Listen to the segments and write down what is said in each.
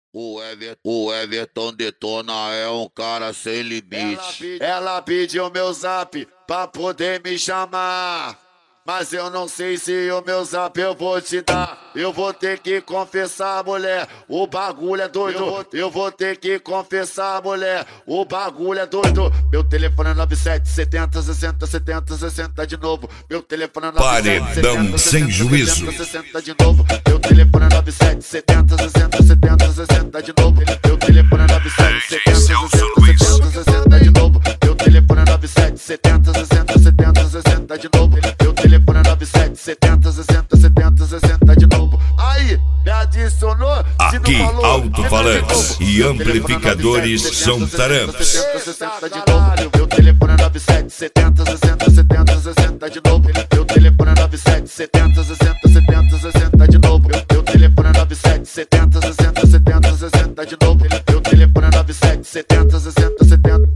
O Everton Detona é um cara sem limite. Ela pediu meu zap pra poder me chamar, mas eu não sei se o meu zap eu vou te dar. Eu vou ter que confessar, mulher, o bagulho é doido. Eu vou ter que confessar, mulher, o bagulho é doido. Meu telefone é 9770 60 70 60 de novo. Meu telefone é 9770 sem juízo. 60 de novo. Meu telefone é 9770 60 70 60 de novo. Meu telefone é 9770 60 60 de novo. Meu telefone é 9770 60 70 60 de novo. Meu telefone é 9770 60 70 60 de novo. Aí, me adicionou. Aqui, alto-falantes e amplificadores são tarampes. Meu telefone é 9770 60 70 60 de novo. Meu telefone é 9770 60 70 60 de novo. Meu telefone é 9770 60 70 60 de novo. Meu telefone é 9770 60 70.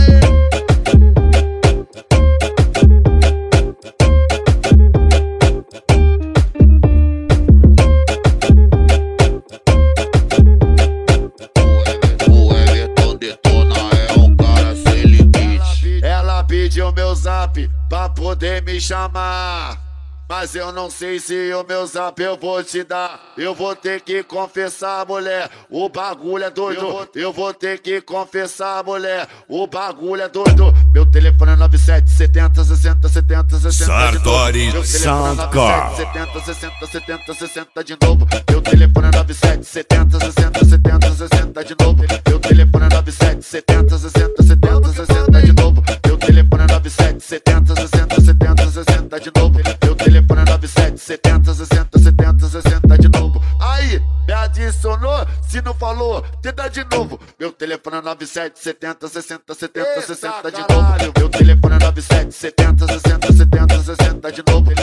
Pediu meu zap pra poder me chamar, mas eu não sei se o meu zap eu vou te dar. Eu vou ter que confessar, mulher, o bagulho é doido. Eu vou ter que confessar, mulher, o bagulho é doido. Meu telefone é 9770 60 70 60 Sartori Soundcore. 70 60 70 60 de novo. Meu telefone é 9770 60 70 60 de novo. Meu telefone é 9770 60 70 60 de novo. Meu telefone é 9770 60 70 60 de novo. Meu telefone é 9770 60 70 60 de novo. Aí, me adicionou, se não falou, tenta de novo. Meu telefone é 9770 60 70 60 de novo. Meu telefone é 9770 60 70 60 de novo.